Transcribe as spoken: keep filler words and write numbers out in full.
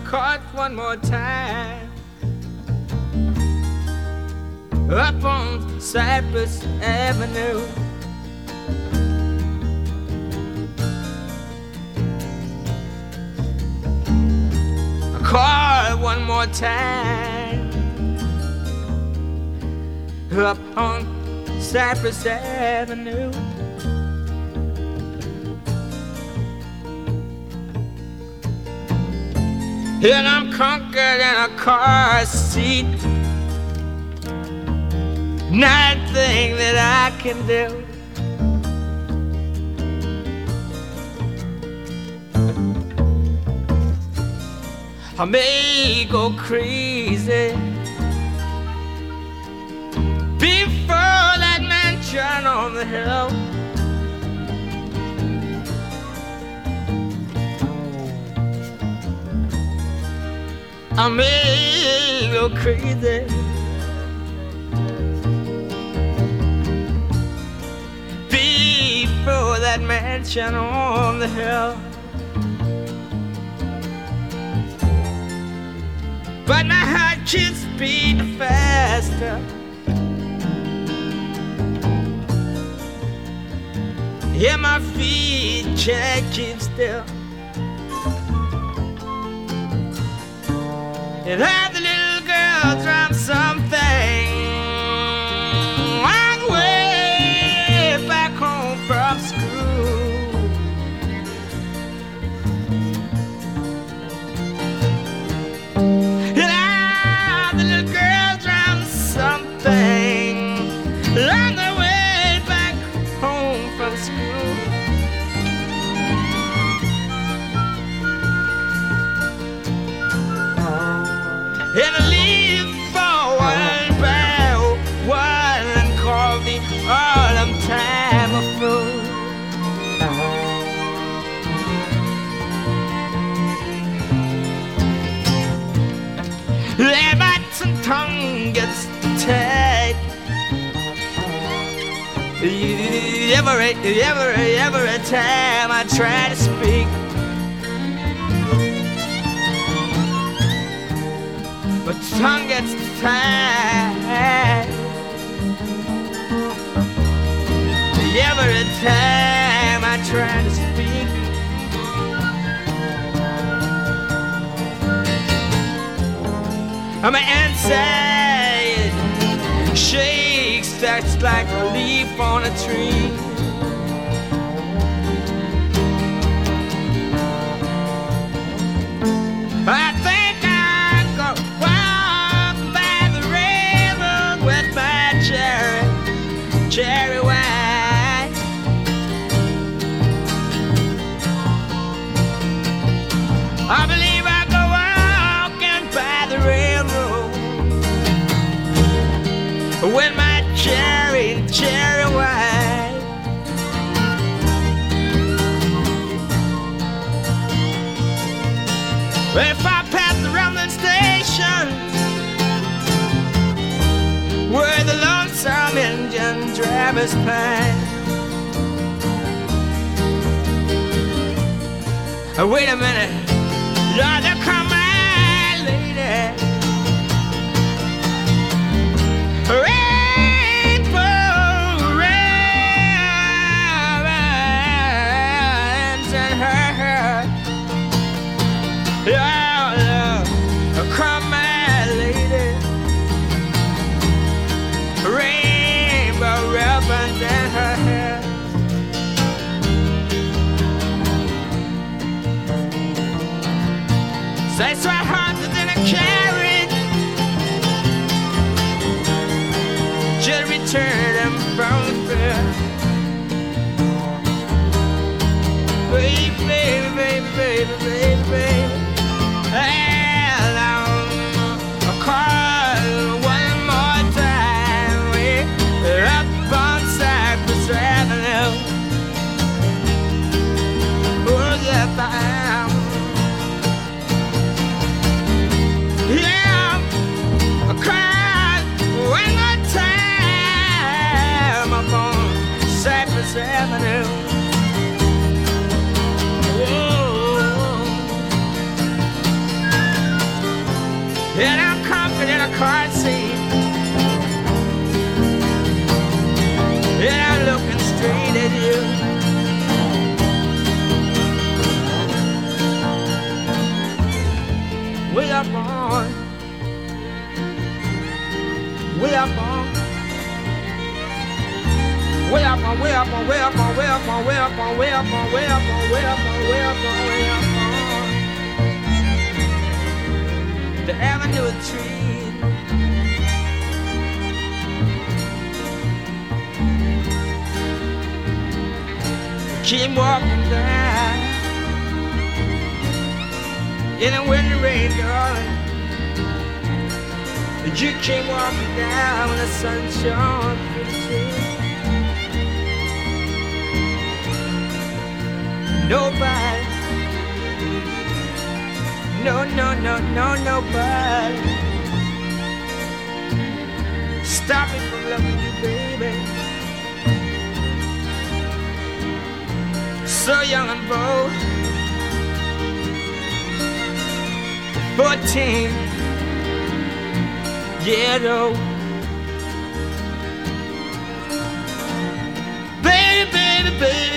caught one more time up on Cypress Avenue. I caught one more time up on Cypress Avenue. And I'm conquered in a car seat. Nothing that I can do. I may go crazy before that mansion on the hill. I may go crazy before that mansion on the hill. But my heart keeps beating faster. Yeah, my feet can't keep still. And have the little girl drop something on way back home from school. And have the little girl drop something on the way back home from school. And I leave for one bell, one called the autumn time of fruit. And my tongue gets tied. Every, every, every time I try to speak, my tongue gets tied. Every time I try to speak, my inside shakes just like a leaf on a tree. I think I'll go walk by the railroad with my cherry, cherry wine. I believe I'll go walking by the railroad with my cherry, cherry wine. If I pass the rumbling station where the lonesome engine drivers pine, oh, wait a minute, Lord, there come my lady. Rainbow ribbons in her hair. Yeah, come my lady. Rainbow ribbons in her hair. Say sweetheart is in a carriage, just returning from the fair. Baby, baby, baby, baby, baby, baby. And I'll call one more time, way up on Cypress Avenue. Oh, yes, I am. Yeah, I cried one more time up on Cypress Avenue. Oh, and I'm confident I can't see. And I'm looking straight at you. We are born, we are born, we are born, we are born, we are born, we are born, we are born, we are born, we are born, we are born, we are born, we are born. The avenue of trees, keep walking down in the wind and rain, darling. You keep walking down when the sun shone through the trees. Nobody, no, no, no, no, nobody stop me from loving you, baby. So young and bold, fourteen years old. Baby, baby, baby.